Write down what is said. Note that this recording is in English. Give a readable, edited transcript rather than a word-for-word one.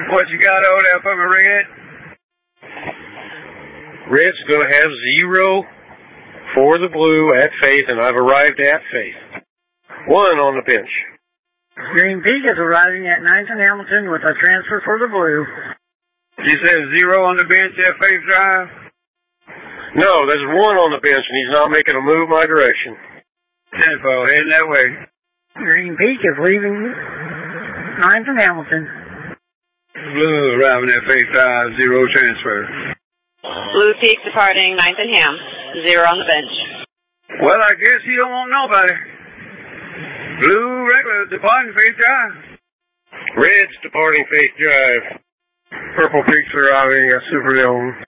What you got over there for me, Red? Red's going to have 0 for the blue at Faith, and I've arrived at Faith. 1 on the bench. Green Peak is arriving at 9th and Hamilton with a transfer for the blue. You said 0 on the bench at Faith Drive? No, there's 1 on the bench, and he's not making a move my direction. 10-4, heading that way. Green Peak is leaving 9th and Hamilton. Blue arriving at Faith Drive, 0 transfer. Blue Peak departing 9th and Ham, 0 on the bench. Well, I guess you don't want nobody. Blue regular departing Faith Drive. Red's departing Faith Drive. Purple Peaks arriving at Superdome.